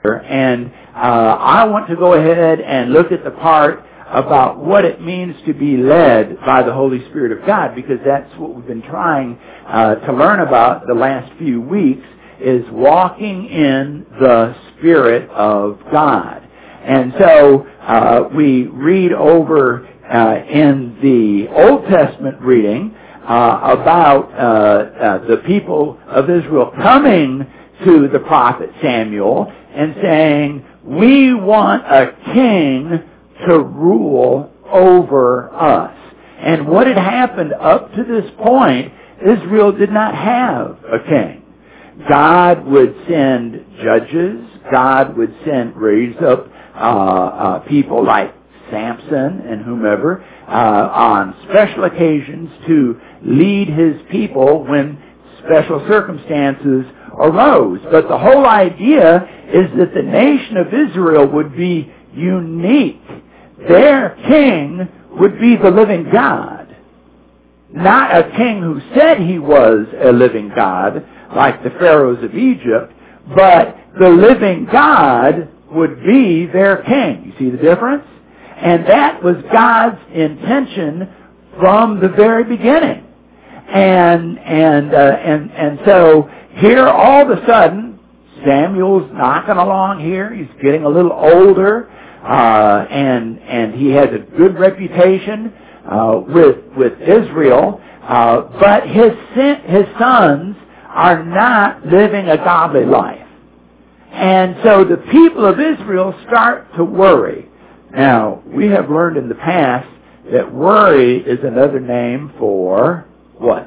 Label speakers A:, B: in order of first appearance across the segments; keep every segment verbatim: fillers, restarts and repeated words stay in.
A: And uh, I want to go ahead and look at the part about what it means to be led by the Holy Spirit of God, because that's what we've been trying uh, to learn about the last few weeks, is walking in the Spirit of God. And so uh, we read over uh, in the Old Testament reading uh, about uh, uh, the people of Israel coming to the prophet Samuel and saying, we want a king to rule over us. And what had happened up to this point, Israel did not have a king. God would send judges. God would send, raise up uh, uh, people like Samson and whomever uh, on special occasions to lead his people when special circumstances arose. But the whole idea is that the nation of Israel would be unique. Their king would be the living God. Not a king who said he was a living God, like the pharaohs of Egypt, but the living God would be their king. You see the difference? And that was God's intention from the very beginning. And and uh, and and so here all of a sudden, Samuel's knocking along here. He's getting a little older. Uh, and and he has a good reputation uh, with with Israel, uh, but his his sons are not living a godly life, and so the people of Israel start to worry. Now we have learned in the past that worry is another name for what?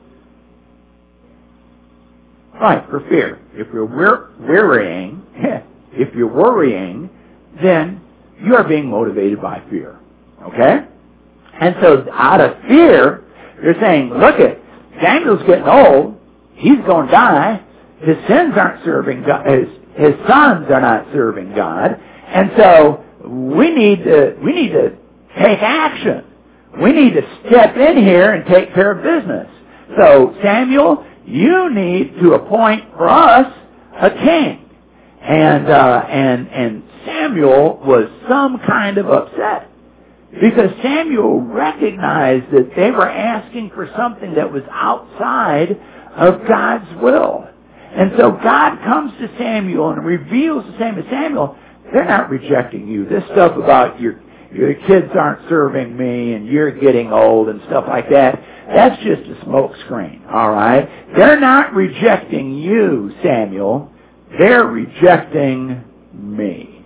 A: Right, for fear. If you're wear- worrying, if you're worrying. then you are being motivated by fear. Okay? And so out of fear, you're saying, look it, Samuel's getting old. He's going to die. His sins aren't serving God. His, his sons are not serving God. And so we need to, we need to take action. We need to step in here and take care of business. So Samuel, you need to appoint for us a king. And, uh, and, and Samuel was some kind of upset because Samuel recognized that they were asking for something that was outside of God's will. And so God comes to Samuel and reveals to Samuel, Samuel, they're not rejecting you. This stuff about your, your kids aren't serving me and you're getting old and stuff like that, that's just a smoke screen, all right? They're not rejecting you, Samuel. They're rejecting me.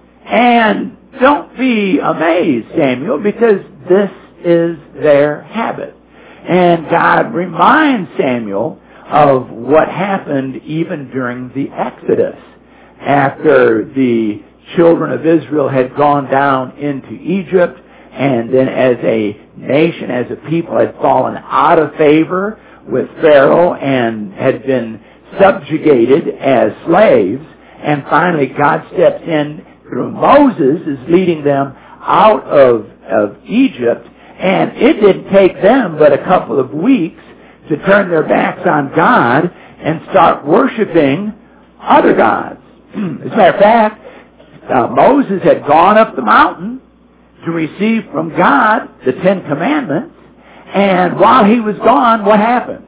A: And don't be amazed, Samuel, because this is their habit. And God reminds Samuel of what happened even during the Exodus. After the children of Israel had gone down into Egypt, and then as a nation, as a people, had fallen out of favor with Pharaoh and had been subjugated as slaves, and finally God steps in through Moses, is leading them out of, of Egypt, and it didn't take them but a couple of weeks to turn their backs on God and start worshiping other gods. As a matter of fact, uh, Moses had gone up the mountain to receive from God the Ten Commandments, and while he was gone, what happened?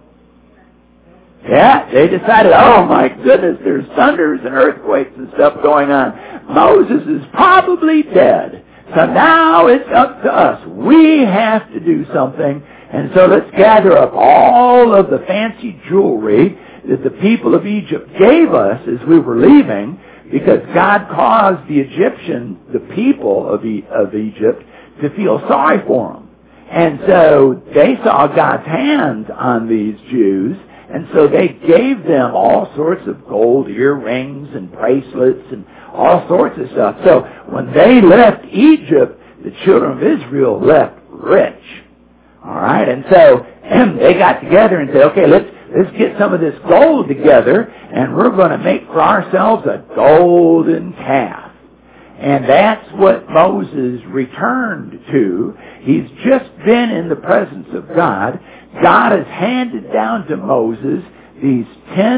A: Yeah, they decided, oh my goodness, there's thunders and earthquakes and stuff going on. Moses is probably dead. So now it's up to us. We have to do something. And so let's gather up all of the fancy jewelry that the people of Egypt gave us as we were leaving, because God caused the Egyptian, the people of, e- of Egypt, to feel sorry for them. And so they saw God's hands on these Jews, and so they gave them all sorts of gold earrings and bracelets and all sorts of stuff. So when they left Egypt, the children of Israel left rich. All right, and so and they got together and said, okay, let's let's get some of this gold together, and we're going to make for ourselves a golden calf. And that's what Moses returned to. He's just been in the presence of God. God has handed down to Moses these Ten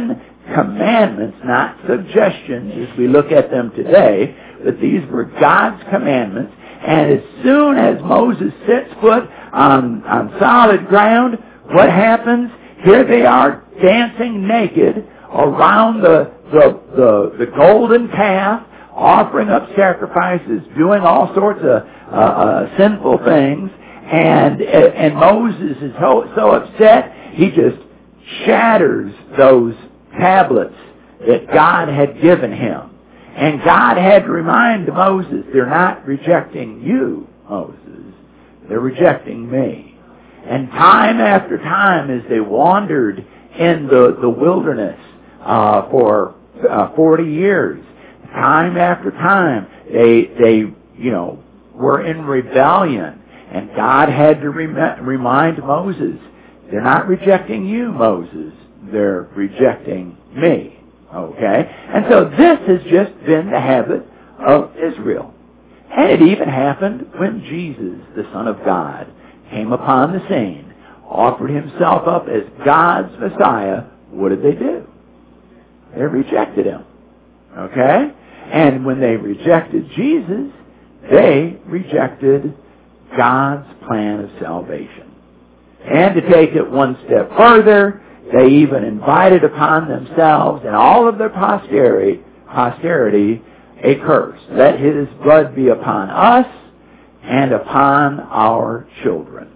A: commandments, not suggestions as we look at them today, but these were God's commandments. And as soon as Moses sets foot on, on solid ground, what happens? Here they are dancing naked around the, the, the, the golden calf, offering up sacrifices, doing all sorts of uh, uh, sinful things. And, and Moses is so, so upset, he just shatters those tablets that God had given him. And God had to remind Moses, they're not rejecting you, Moses. They're rejecting me. And time after time, as they wandered in the, the wilderness uh, for uh, forty years, time after time, they, they, you know, were in rebellion. And God had to rem- remind Moses, they're not rejecting you, Moses. They're rejecting me. Okay? And so this has just been the habit of Israel. And it even happened when Jesus, the Son of God, came upon the scene, offered himself up as God's Messiah. What did they do? They rejected him. Okay? And when they rejected Jesus, they rejected God's plan of salvation. And to take it one step further, they even invited upon themselves and all of their posterity, posterity a curse. Let his blood be upon us and upon our children.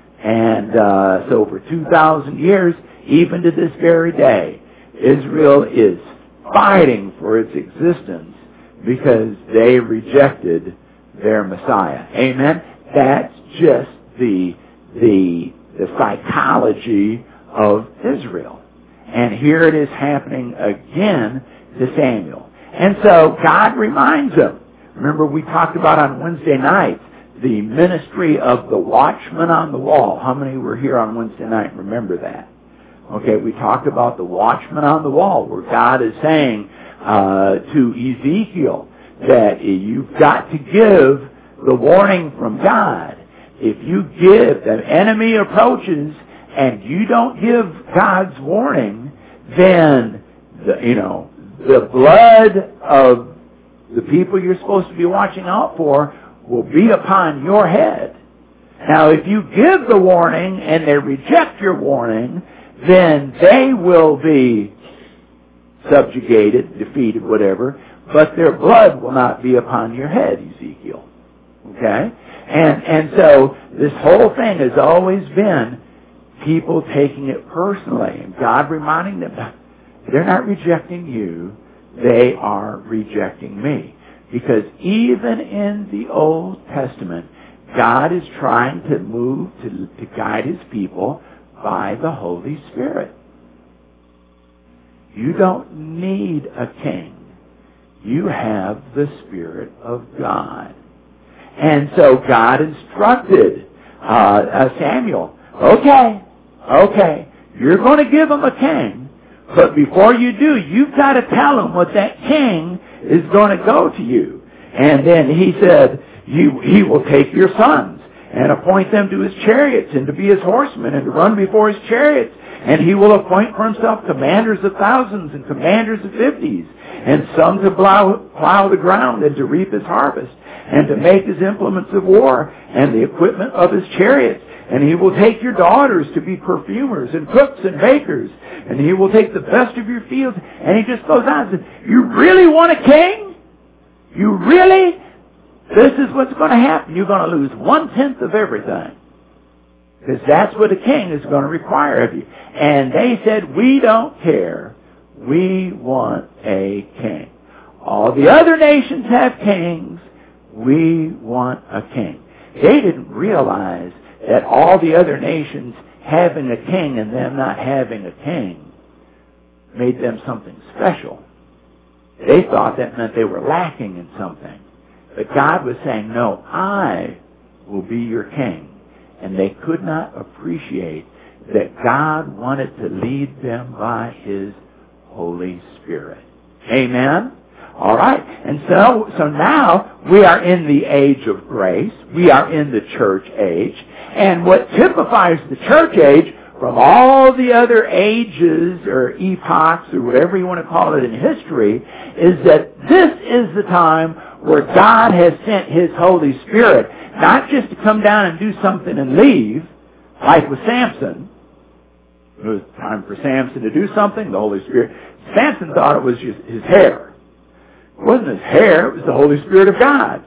A: And uh, so for two thousand years, even to this very day, Israel is fighting for its existence because they rejected their Messiah. Amen? That's just the, the, the psychology of Israel. And here it is happening again to Samuel. And so God reminds them. Remember, we talked about on Wednesday night the ministry of the watchman on the wall. How many were here on Wednesday night? Remember that. Okay, we talked about the watchman on the wall, where God is saying uh, to Ezekiel that you've got to give the warning from God. If you give, the enemy approaches, and you don't give God's warning, then, the, you know, the blood of the people you're supposed to be watching out for will be upon your head. Now, if you give the warning and they reject your warning, then they will be subjugated, defeated, whatever, but their blood will not be upon your head, Ezekiel. Okay? And, and so this whole thing has always been people taking it personally, and God reminding them, they're not rejecting you, they are rejecting me. Because even in the Old Testament, God is trying to move to, to guide his people by the Holy Spirit. You don't need a king. You have the Spirit of God. And so God instructed uh, uh, Samuel, okay, okay, you're going to give him a king, but before you do, you've got to tell him what that king is going to go to you. And then he said, you, he will take your sons and appoint them to his chariots and to be his horsemen and to run before his chariots. And he will appoint for himself commanders of thousands and commanders of fifties, and some to plow, plow the ground and to reap his harvest, and to make his implements of war and the equipment of his chariots. And he will take your daughters to be perfumers and cooks and bakers, and he will take the best of your fields. And he just goes on and says, you really want a king? You really? This is what's going to happen. You're going to lose one-tenth of everything. Because that's what a king is going to require of you. And they said, we don't care. We want a king. All the other nations have kings. We want a king. They didn't realize that all the other nations having a king and them not having a king made them something special. They thought that meant they were lacking in something. But God was saying, no, I will be your king. And they could not appreciate that God wanted to lead them by his Holy Spirit. Amen? All right. And so, so now we are in the age of grace. We are in the church age. And what typifies the church age from all the other ages or epochs or whatever you want to call it in history is that this is the time where God has sent His Holy Spirit, not just to come down and do something and leave, like with Samson. It was time for Samson to do something, the Holy Spirit. Samson thought it was just his hair. It wasn't his hair, it was the Holy Spirit of God.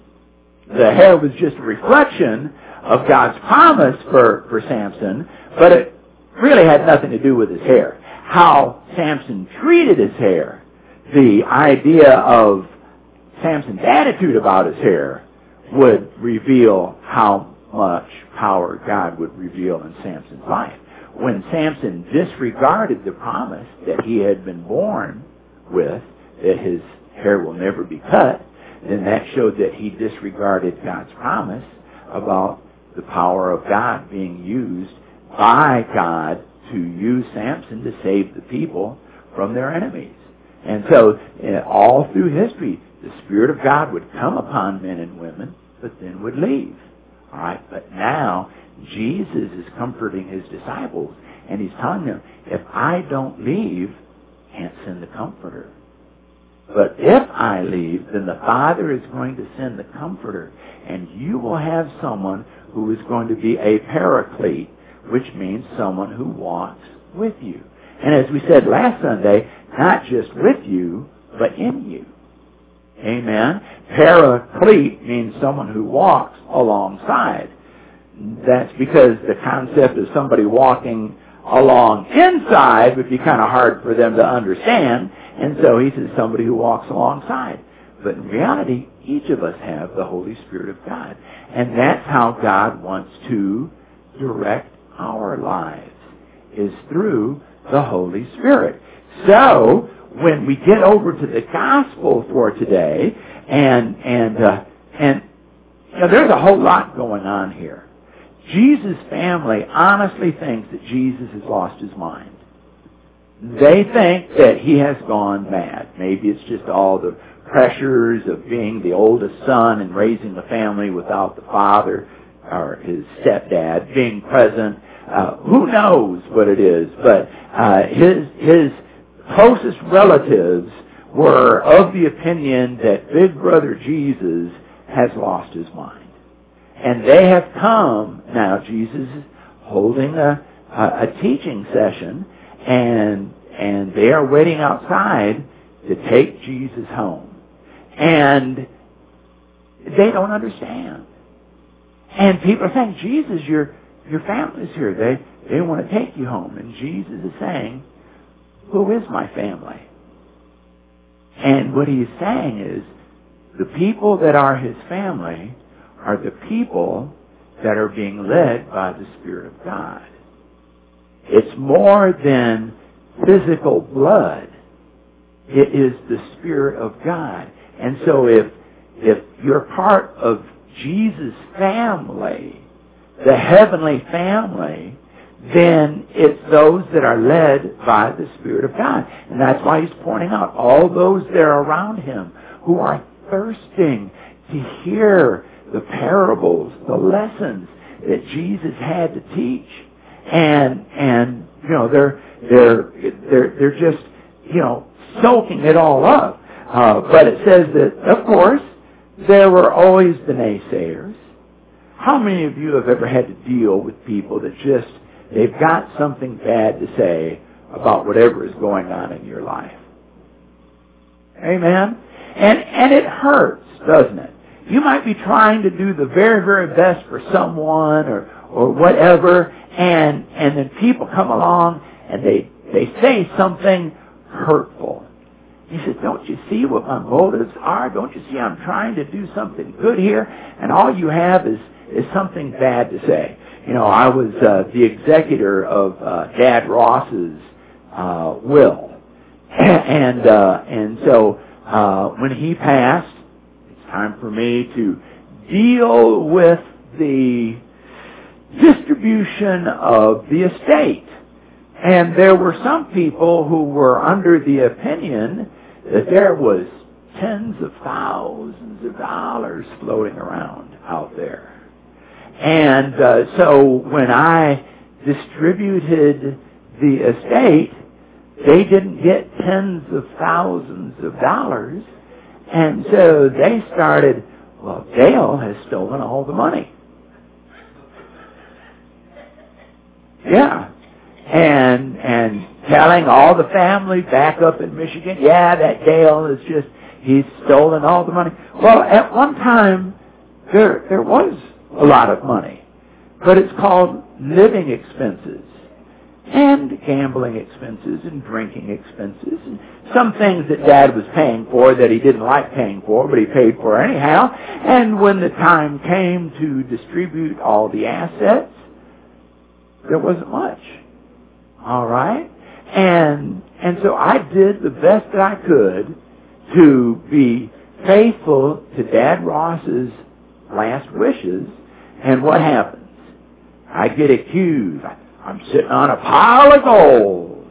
A: The hair was just a reflection of God's promise for, for Samson, but it really had nothing to do with his hair. How Samson treated his hair, the idea of Samson's attitude about his hair would reveal how much power God would reveal in Samson's life. When Samson disregarded the promise that he had been born with, that his hair will never be cut, then that showed that he disregarded God's promise about the power of God being used by God to use Samson to save the people from their enemies. And so, uh, all through history, the Spirit of God would come upon men and women, but then would leave. All right, but now Jesus is comforting His disciples, and He's telling them, if I don't leave, I can't send the Comforter. But if I leave, then the Father is going to send the Comforter, and you will have someone who is going to be a paraclete, which means someone who walks with you. And as we said last Sunday, not just with you, but in you. Amen. Paraclete means someone who walks alongside. That's because the concept of somebody walking along inside would be kind of hard for them to understand. And so he says somebody who walks alongside. But in reality, each of us have the Holy Spirit of God. And that's how God wants to direct our lives, is through the Holy Spirit. So, when we get over to the gospel for today, and and uh, and you know, there's a whole lot going on here. Jesus' family honestly thinks that Jesus has lost his mind. They think that he has gone mad. Maybe it's just all the pressures of being the oldest son and raising the family without the father or his stepdad being present. Uh, who knows what it is? But uh, his his closest relatives were of the opinion that Big Brother Jesus has lost his mind. And they have come, now Jesus is holding a, a, a teaching session, and and they are waiting outside to take Jesus home. And they don't understand. And people are saying, Jesus, your your family's here. They, they want to take you home. And Jesus is saying, who is my family? And what he's saying is, the people that are his family are the people that are being led by the Spirit of God. It's more than physical blood. It is the Spirit of God. And so if if you're part of Jesus' family, the heavenly family, then it's those that are led by the Spirit of God. And that's why he's pointing out all those that are around him who are thirsting to hear the parables, the lessons that Jesus had to teach. And, and, you know, they're, they're, they're, they're just, you know, soaking it all up. Uh, but it says that, of course, there were always the naysayers. How many of you have ever had to deal with people that just, they've got something bad to say about whatever is going on in your life? Amen? And, and it hurts, doesn't it? You might be trying to do the very, very best for someone or, or whatever, and, and then people come along and they, they say something hurtful. He says, don't you see what my motives are? Don't you see I'm trying to do something good here? And all you have is, is something bad to say. You know, I was uh, the executor of uh, Dad Ross's uh, will. And, uh, and so uh, when he passed, it's time for me to deal with the distribution of the estate. And there were some people who were under the opinion that there was tens of thousands of dollars floating around out there. And uh, so when I distributed the estate, they didn't get tens of thousands of dollars. And so they started, well, Dale has stolen all the money. Yeah. And and telling all the family back up in Michigan, yeah, that Dale is just, he's stolen all the money. Well, at one time, there there was a lot of money. But it's called living expenses. And gambling expenses and drinking expenses. And some things that Dad was paying for that he didn't like paying for, but he paid for anyhow. And when the time came to distribute all the assets, there wasn't much. All right? And and so I did the best that I could to be faithful to Dad Ross's last wishes. And what happens? I get accused. I'm sitting on a pile of gold.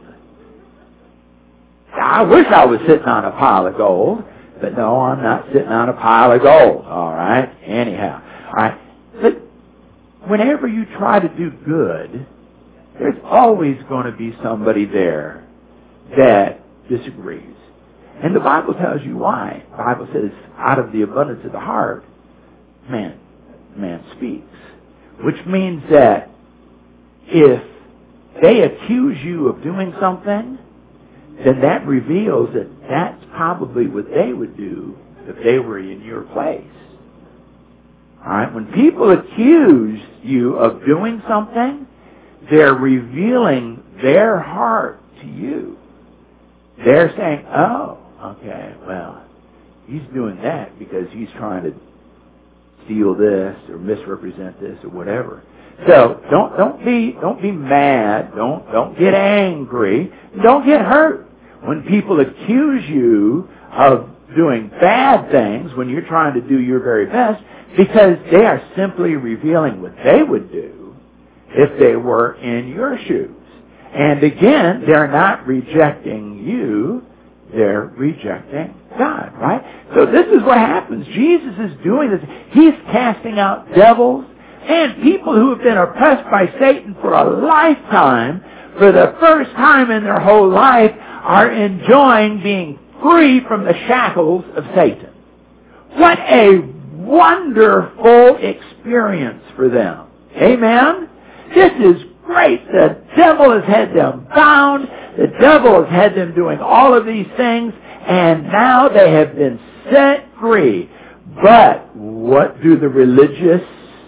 A: I wish I was sitting on a pile of gold, but no, I'm not sitting on a pile of gold. All right? Anyhow. All right? But whenever you try to do good, there's always going to be somebody there that disagrees. And the Bible tells you why. The Bible says, out of the abundance of the heart, man, man speaks. Which means that if they accuse you of doing something, then that reveals that that's probably what they would do if they were in your place. All right? When people accuse you of doing something, they're revealing their heart to you. They're saying, oh, okay, well, he's doing that because he's trying to steal this or misrepresent this or whatever. So don't don't be don't be mad. Don't don't get angry. Don't get hurt when people accuse you of doing bad things when you're trying to do your very best, because they are simply revealing what they would do if they were in your shoes. And again, they're not rejecting you, they're rejecting God, right? So this is what happens. Jesus is doing this. He's casting out devils and people who have been oppressed by Satan for a lifetime, for the first time in their whole life, are enjoying being free from the shackles of Satan. What a wonderful experience for them. Amen? This is great. The devil has had them bound. The devil has had them doing all of these things, and now they have been set free. But what do the religious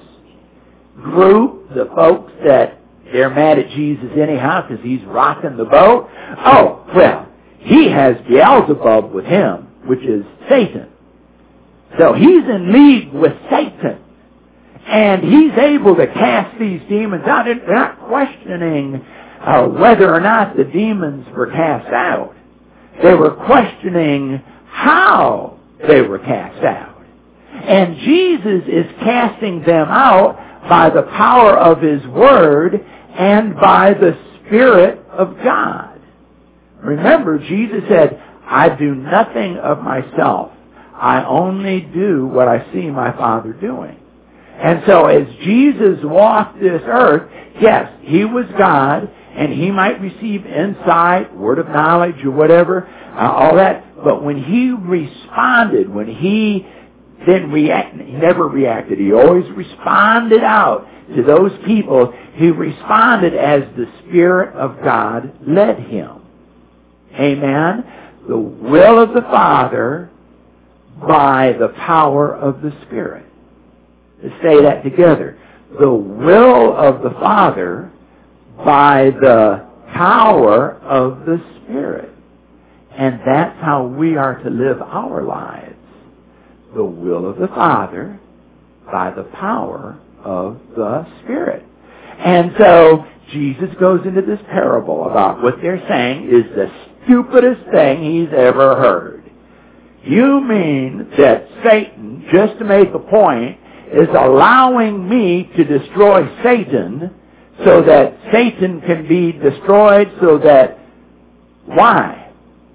A: group, the folks that they're mad at Jesus anyhow because he's rocking the boat? Oh, well, he has Beelzebub with him, which is Satan. So he's in league with Satan. And he's able to cast these demons out. They're not questioning uh, whether or not the demons were cast out. They were questioning how they were cast out. And Jesus is casting them out by the power of His Word and by the Spirit of God. Remember, Jesus said, I do nothing of myself. I only do what I see my Father doing. And so as Jesus walked this earth, yes, He was God, and He might receive insight, word of knowledge, or whatever, uh, all that. But when He responded, when He then reacted, He never reacted. He always responded out to those people. He responded as the Spirit of God led Him. Amen? The will of the Father by the power of the Spirit. Let's say that together. The will of the Father by the power of the Spirit. And that's how we are to live our lives. The will of the Father by the power of the Spirit. And so Jesus goes into this parable about what they're saying is the stupidest thing he's ever heard. You mean that Satan, just to make a point, is allowing me to destroy Satan so that Satan can be destroyed, so that, why?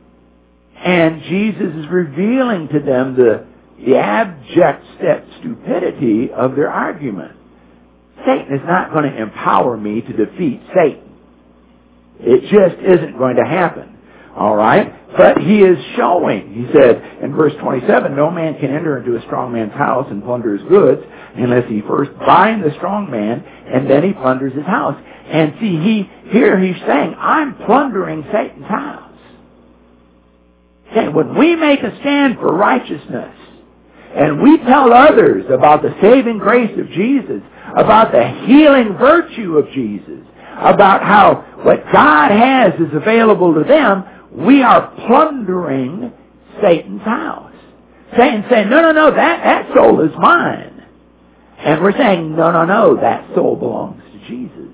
A: And Jesus is revealing to them the, the abject stupidity of their argument. Satan is not going to empower me to defeat Satan. It just isn't going to happen. All right? But he is showing, he said in verse twenty-seven, no man can enter into a strong man's house and plunder his goods unless he first bind the strong man, and then he plunders his house. And see, he here he's saying, I'm plundering Satan's house. Okay, when we make a stand for righteousness, and we tell others about the saving grace of Jesus, about the healing virtue of Jesus, about how what God has is available to them, we are plundering Satan's house. Satan's saying, no, no, no, that, that soul is mine. And we're saying, no, no, no, that soul belongs to Jesus.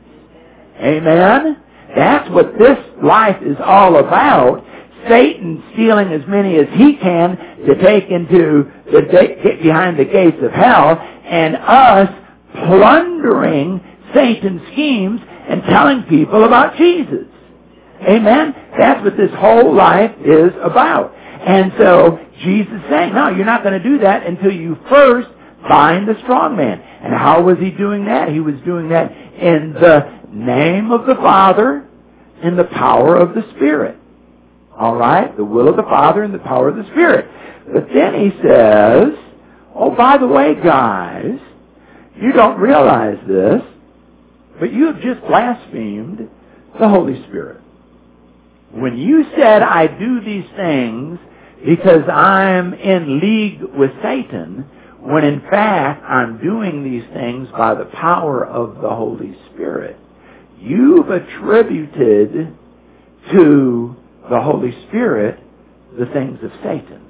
A: Amen? That's what this life is all about. Satan stealing as many as he can to take into the get behind the gates of hell, and us plundering Satan's schemes and telling people about Jesus. Amen? That's what this whole life is about. And so Jesus is saying, no, you're not going to do that until you first bind the strong man. And how was he doing that? He was doing that in the name of the Father, in the power of the Spirit. All right? The will of the Father and the power of the Spirit. But then he says, oh, by the way, guys, you don't realize this, but you have just blasphemed the Holy Spirit. When you said, I do these things because I'm in league with Satan, when in fact I'm doing these things by the power of the Holy Spirit, you've attributed to the Holy Spirit the things of Satan.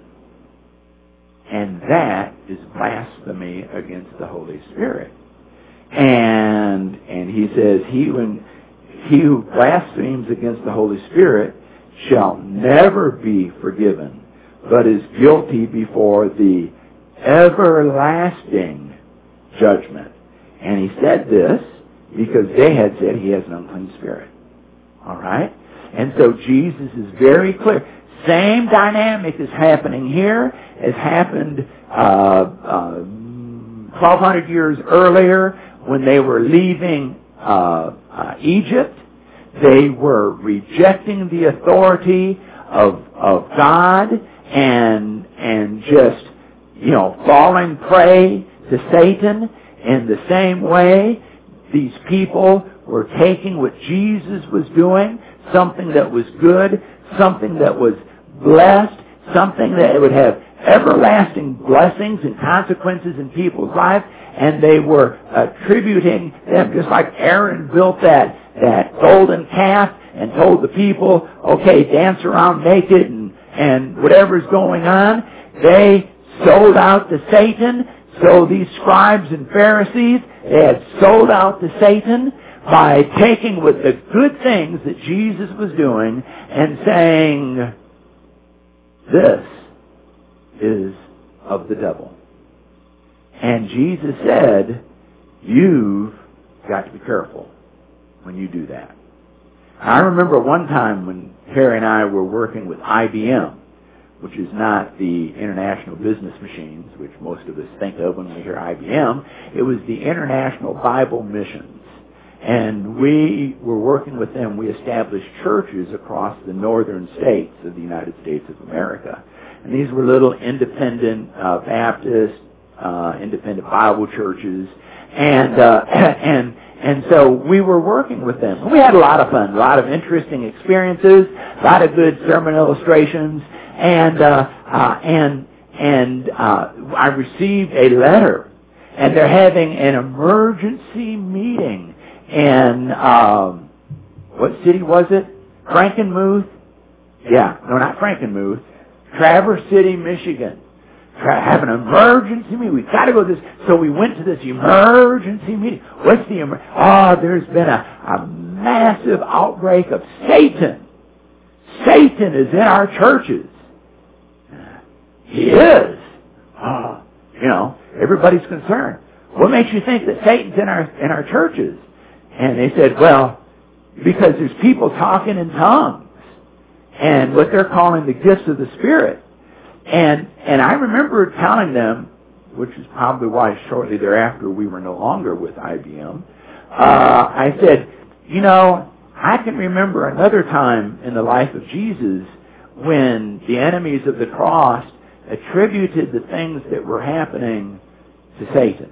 A: And that is blasphemy against the Holy Spirit. And and he says, he who, he who blasphemes against the Holy Spirit shall never be forgiven, but is guilty before the everlasting judgment. And he said this because they had said he has an unclean spirit. All right? And so Jesus is very clear. Same dynamic is happening here as happened uh, uh, twelve hundred years earlier when they were leaving uh, uh, Egypt. They were rejecting the authority of of God and and just you know falling prey to Satan. In the same way, these people were taking what Jesus was doing, something that was good, something that was blessed, something that would have everlasting blessings and consequences in people's lives, and they were attributing them, just like Aaron built that, that golden calf and told the people, okay, dance around naked and, and whatever's going on. They sold out to Satan. So these scribes and Pharisees, they had sold out to Satan by taking with the good things that Jesus was doing and saying, this is of the devil. And Jesus said, you've got to be careful when you do that. I remember one time when Harry and I were working with I B M, which is not the International Business Machines, which most of us think of when we hear I B M. It was the International Bible Missions. And we were working with them. We established churches across the northern states of the United States of America. And these were little independent uh, Baptist, uh, independent Bible churches. And, uh, and, and so we were working with them. We had a lot of fun, a lot of interesting experiences, a lot of good sermon illustrations. And, uh, uh, and, and, uh, I received a letter, and they're having an emergency meeting in, um, what city was it? Frankenmuth? Yeah, no, not Frankenmuth. Traverse City, Michigan. Tra- have an emergency meeting. We've got to go to this. So we went to this emergency meeting. What's the emer- Oh, there's been a, a massive outbreak of Satan. Satan is in our churches. He is. Oh, you know, everybody's concerned. What makes you think that Satan's in our in our churches? And they said, well, because there's people talking in tongues and what they're calling the gifts of the Spirit. And and I remember telling them, which is probably why shortly thereafter we were no longer with I B M, uh, I said, you know, I can remember another time in the life of Jesus when the enemies of the cross attributed the things that were happening to Satan.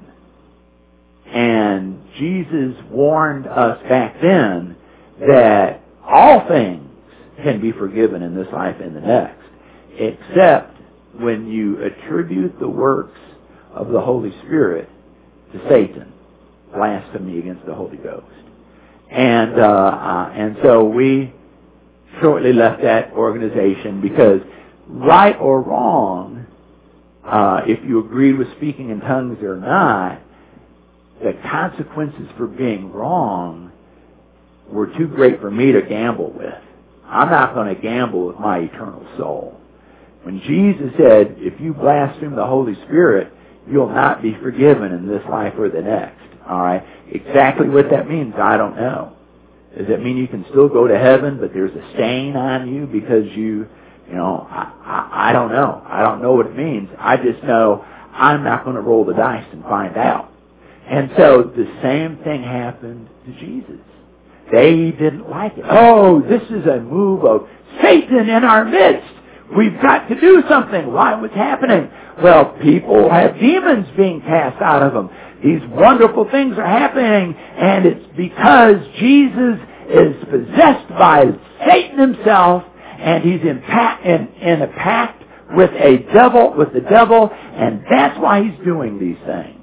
A: And Jesus warned us back then that all things can be forgiven in this life and the next, except when you attribute the works of the Holy Spirit to Satan, blasphemy against the Holy Ghost. And uh, uh, and so we shortly left that organization because, right or wrong, uh, if you agreed with speaking in tongues or not, the consequences for being wrong were too great for me to gamble with. I'm not going to gamble with my eternal soul. When Jesus said, if you blaspheme the Holy Spirit, you'll not be forgiven in this life or the next. All right? Exactly what that means, I don't know. Does it mean you can still go to heaven, but there's a stain on you because you, you know, I, I, I don't know. I don't know what it means. I just know I'm not going to roll the dice and find out. And so the same thing happened to Jesus. They didn't like it. Oh, this is a move of Satan in our midst. We've got to do something. Why? What's happening? Well, people have demons being cast out of them. These wonderful things are happening, and it's because Jesus is possessed by Satan himself, and he's in, pact, in, in a pact with a devil, with the devil, and that's why he's doing these things.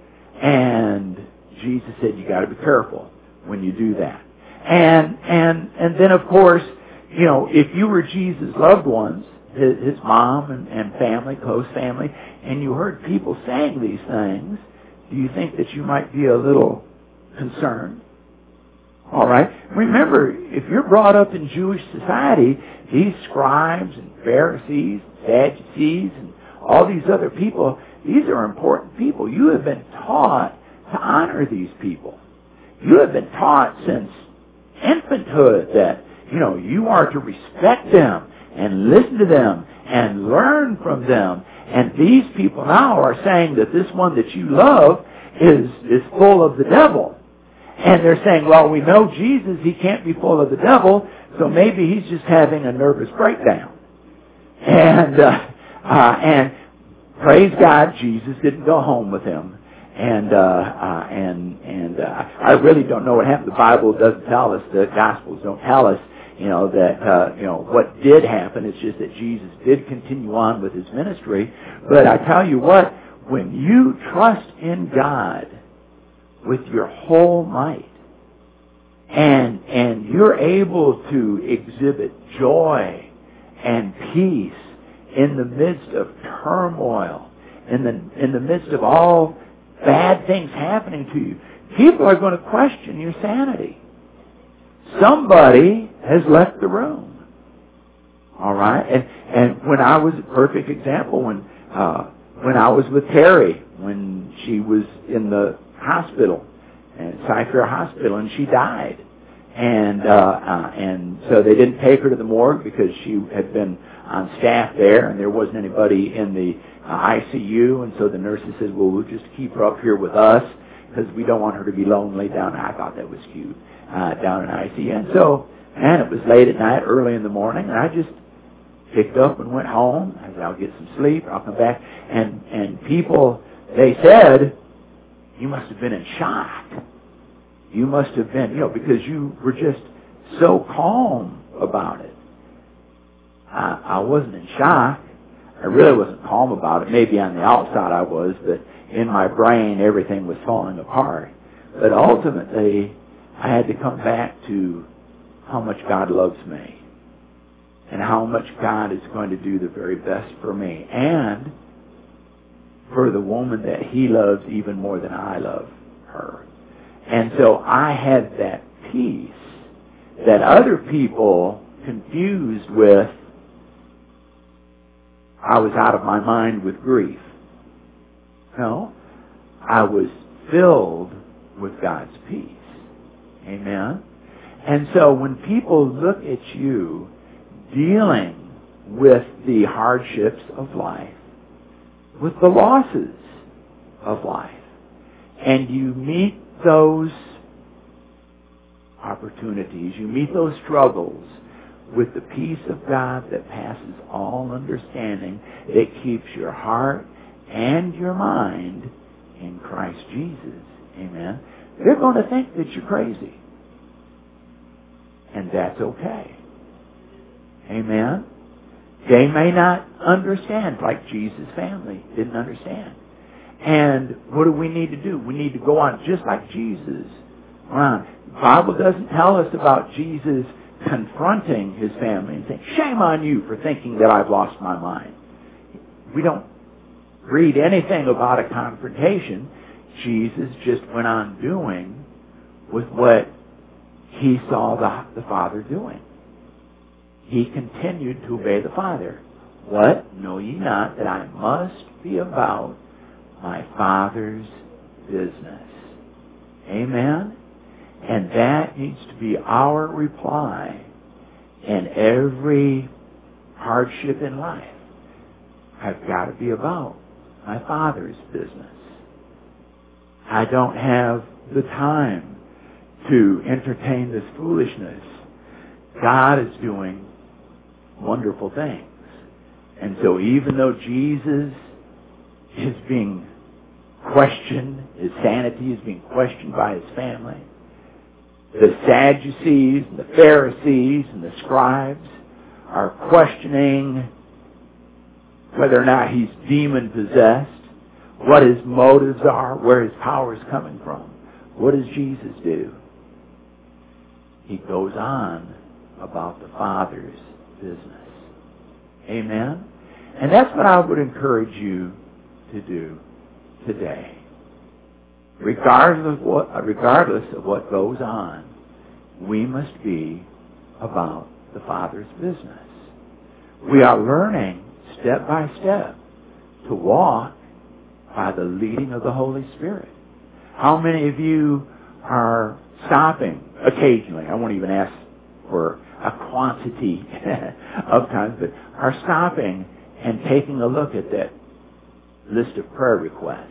A: And Jesus said, you got to be careful when you do that. And and and then, of course, you know, if you were Jesus' loved ones, his, his mom and, and family, close family, and you heard people saying these things, do you think that you might be a little concerned? All right. Remember, if you're brought up in Jewish society, these scribes and Pharisees, Sadducees, and all these other people, these are important people. You have been taught to honor these people. You have been taught since infanthood that, you know, you are to respect them and listen to them and learn from them. And these people now are saying that this one that you love is, is full of the devil. And they're saying, well, we know Jesus, he can't be full of the devil, so maybe he's just having a nervous breakdown. And, uh, uh, and praise God, Jesus didn't go home with him. And, uh, uh, and, and, uh, I really don't know what happened. The Bible doesn't tell us, the Gospels don't tell us, you know, that, uh, you know, what did happen. It's just that Jesus did continue on with his ministry. But I tell you what, when you trust in God with your whole might, and, and you're able to exhibit joy and peace in the midst of turmoil, in the, in the midst of all bad things happening to you, people are going to question your sanity. Somebody has left the room. All right? And and when I was a perfect example, when uh, when I was with Terry, when she was in the hospital, and Cy-Fair Hospital, and she died. And, uh, uh, and so they didn't take her to the morgue because she had been on staff there, and there wasn't anybody in the uh, I C U, and so the nurses said, well, we'll just keep her up here with us because we don't want her to be lonely down there. I thought that was cute, uh, down in I C U. And so, and it was late at night, early in the morning, and I just picked up and went home. I said, I'll get some sleep, I'll come back. And, and people, they said, you must have been in shock. You must have been, you know, because you were just so calm about it. I, I wasn't in shock. I really wasn't calm about it. Maybe on the outside I was, but in my brain everything was falling apart. But ultimately, I had to come back to how much God loves me and how much God is going to do the very best for me and for the woman that he loves even more than I love her. And so I had that peace that other people confused with, I was out of my mind with grief. No, I was filled with God's peace. Amen? And so when people look at you dealing with the hardships of life, with the losses of life. And you meet those opportunities, you meet those struggles with the peace of God that passes all understanding, that keeps your heart and your mind in Christ Jesus. Amen. They're going to think that you're crazy. And that's okay. Amen. They may not understand, like Jesus' family didn't understand. And what do we need to do? We need to go on just like Jesus. Wow. The Bible doesn't tell us about Jesus confronting his family and saying, shame on you for thinking that I've lost my mind. We don't read anything about a confrontation. Jesus just went on doing with what he saw the, the Father doing. He continued to obey the Father. What? Know ye not that I must be about my Father's business? Amen? And that needs to be our reply in every hardship in life. I've got to be about my Father's business. I don't have the time to entertain this foolishness. God is doing wonderful things. And so even though Jesus is being questioned, his sanity is being questioned by his family, the Sadducees and the Pharisees and the scribes are questioning whether or not he's demon-possessed, what his motives are, where his power is coming from. What does Jesus do? He goes on about the Father's business. Amen? And that's what I would encourage you to do today. Regardless of what, regardless of what goes on, we must be about the Father's business. We are learning step by step to walk by the leading of the Holy Spirit. How many of you are stopping occasionally? I won't even ask for a quantity of times, but are stopping and taking a look at that list of prayer requests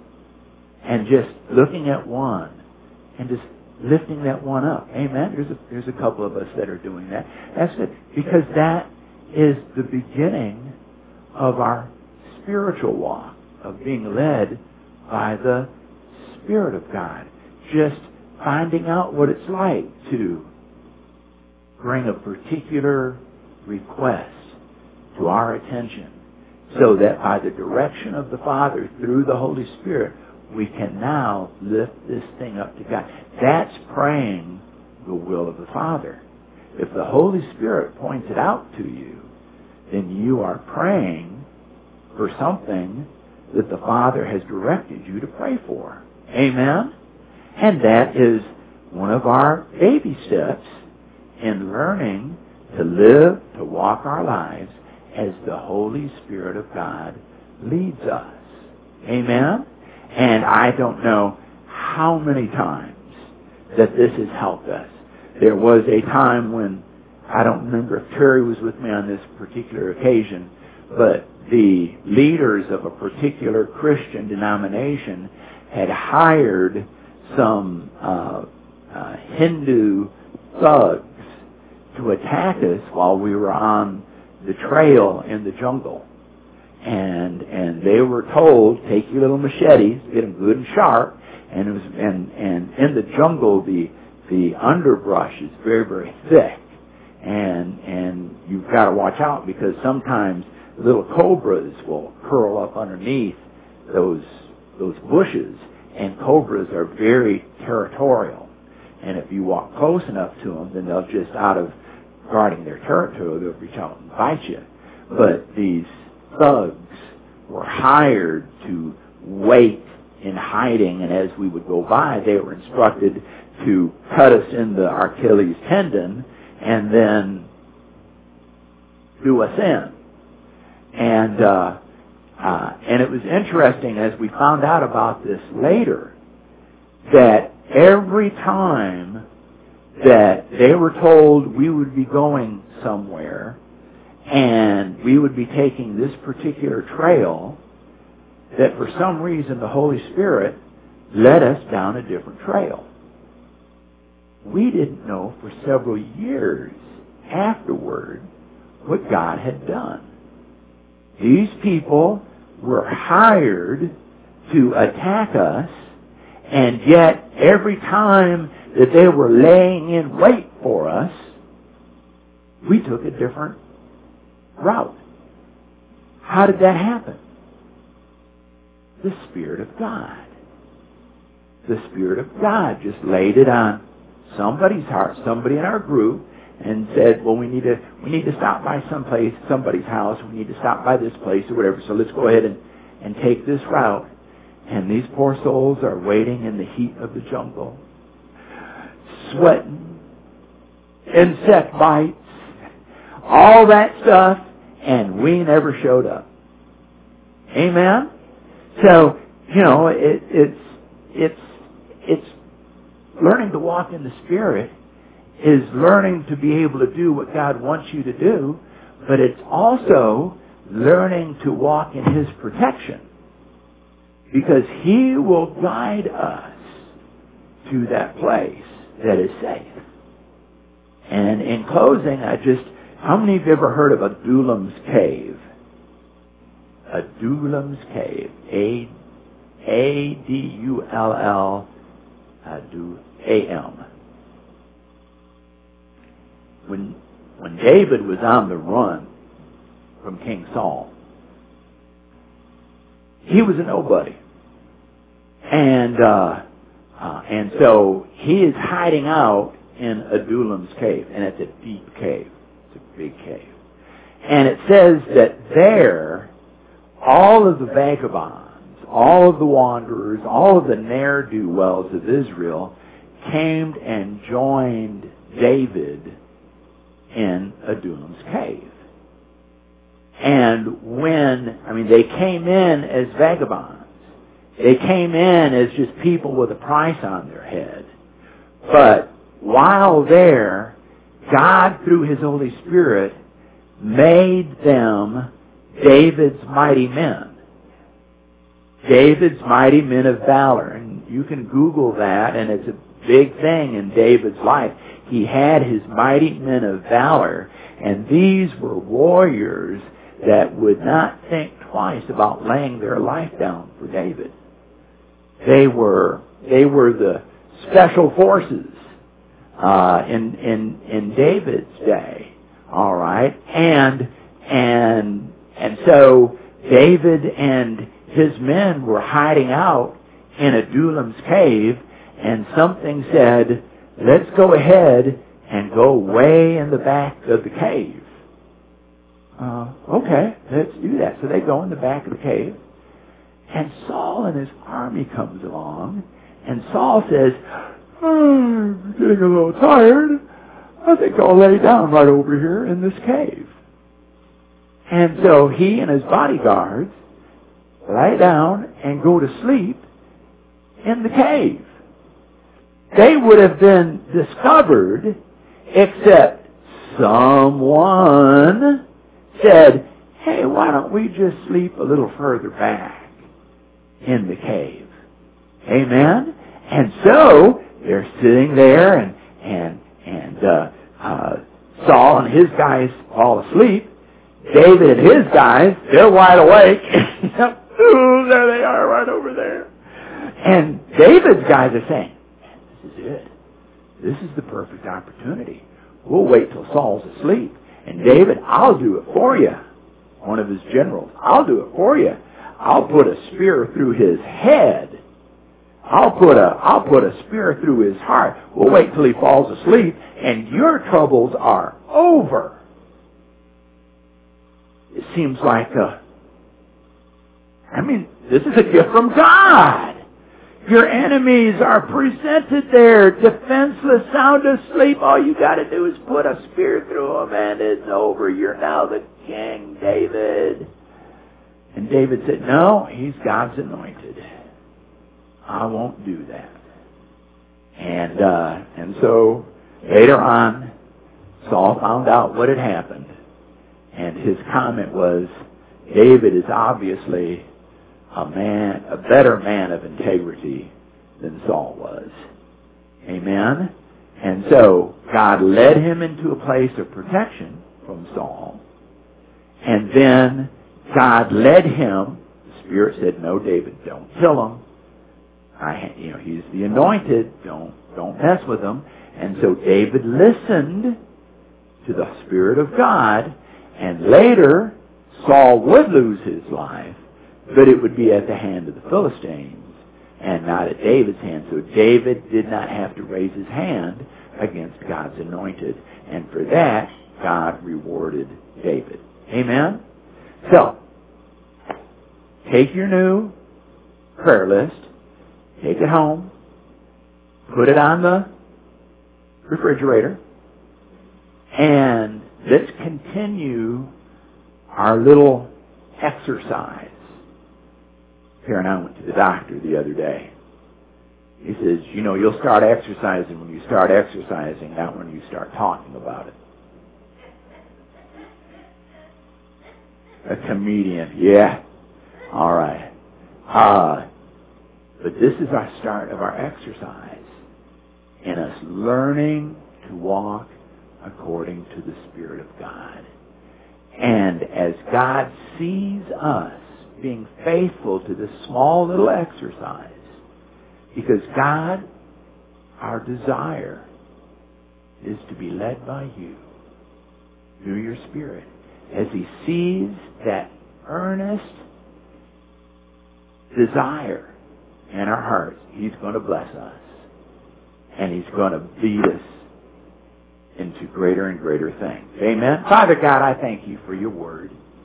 A: and just looking at one and just lifting that one up. Amen. There's a, there's a couple of us that are doing that. That's it. Because that is the beginning of our spiritual walk, of being led by the Spirit of God. Just finding out what it's like to bring a particular request to our attention, so that by the direction of the Father through the Holy Spirit, we can now lift this thing up to God. That's praying the will of the Father. If the Holy Spirit points it out to you, then you are praying for something that the Father has directed you to pray for. Amen? And that is one of our baby steps in learning to live, to walk our lives as the Holy Spirit of God leads us. Amen? And I don't know how many times that this has helped us. There was a time when, I don't remember if Terry was with me on this particular occasion, but the leaders of a particular Christian denomination had hired some uh, uh, Hindu thugs to attack us while we were on the trail in the jungle. And and they were told, take your little machetes, get them good and sharp. And it was and and in the jungle, the the underbrush is very very thick, and and you've got to watch out, because sometimes little cobras will curl up underneath those those bushes, and cobras are very territorial. And if you walk close enough to them, then they'll just, out of guarding their territory, they'll reach out and bite you. But these thugs were hired to wait in hiding, and as we would go by, they were instructed to cut us in the Achilles tendon and then do us in. And uh, uh, and it was interesting, as we found out about this later, that every time that they were told we would be going somewhere and we would be taking this particular trail, that for some reason the Holy Spirit led us down a different trail. We didn't know for several years afterward what God had done. These people were hired to attack us, and yet every time that they were laying in wait for us, we took a different route. How did that happen? The Spirit of God. The Spirit of God just laid it on somebody's heart, somebody in our group, and said, well, we need to we need to stop by someplace, somebody's house, we need to stop by this place or whatever, so let's go ahead and, and take this route. And these poor souls are waiting in the heat of the jungle, sweating, insect bites, all that stuff, and we never showed up. Amen? So, you know, it, it's it's it's learning to walk in the Spirit is learning to be able to do what God wants you to do, but it's also learning to walk in His protection, because He will guide us to that place that is safe. And in closing, I just, how many of you ever heard of Adullam's Cave? Adullam's Cave. A A D U L L A M. When when David was on the run from King Saul, he was a nobody. And uh, uh, and so he is hiding out in Adullam's Cave, and it's a deep cave. It's a big cave. And it says that there, all of the vagabonds, all of the wanderers, all of the ne'er-do-wells of Israel came and joined David in Adullam's Cave. And when, I mean, they came in as vagabonds. They came in as just people with a price on their head. But while there, God, through His Holy Spirit, made them David's mighty men. David's mighty men of valor. And you can Google that, and it's a big thing in David's life. He had his mighty men of valor, and these were warriors that would not think twice about laying their life down for David. They were they were the special forces uh, in in in David's day. All right, and and and so David and his men were hiding out in Adullam's cave, and something said, let's go ahead and go way in the back of the cave. Uh, okay, let's do that. So they go in the back of the cave, and Saul and his army comes along, and Saul says, oh, I'm getting a little tired. I think I'll lay down right over here in this cave. And so he and his bodyguards lie down and go to sleep in the cave. They would have been discovered, except someone said, hey, why don't we just sleep a little further back in the cave? Amen? And so they're sitting there, and and and uh, uh, Saul and his guys fall asleep. David and his guys, they're wide awake. Ooh, there they are, right over there. And David's guys are saying, this is it. This is the perfect opportunity. We'll wait till Saul's asleep. And David, I'll do it for you. One of his generals, I'll do it for you. I'll put a spear through his head. I'll put a I'll put a spear through his heart. We'll wait till he falls asleep, and your troubles are over. It seems like a, I mean, this is a gift from God. Your enemies are presented there, defenseless, sound asleep. All you got to do is put a spear through them, and it's over. You're now the king, David. And David said, no, he's God's anointed. I won't do that. And uh, and so later on, Saul found out what had happened. And his comment was, David is obviously a man, a better man of integrity than Saul was. Amen? And so, God led him into a place of protection from Saul. And then, God led him. The Spirit said, no, David, don't kill him. I, you know, he's the anointed. Don't, don't mess with him. And so David listened to the Spirit of God. And later, Saul would lose his life, but it would be at the hand of the Philistines and not at David's hand. So David did not have to raise his hand against God's anointed. And for that, God rewarded David. Amen? So, take your new prayer list, take it home, put it on the refrigerator, and let's continue our little exercise. Karen and I went to the doctor the other day. He says, you know, you'll start exercising when you start exercising, not when you start talking about it. A comedian, yeah. All right. Uh, but this is our start of our exercise in us learning to walk according to the Spirit of God. And as God sees us being faithful to this small little exercise, because God, our desire is to be led by you through your Spirit. As He sees that earnest desire in our hearts, He's going to bless us. And He's going to lead us into greater and greater things. Amen. Father God, I thank you for your word.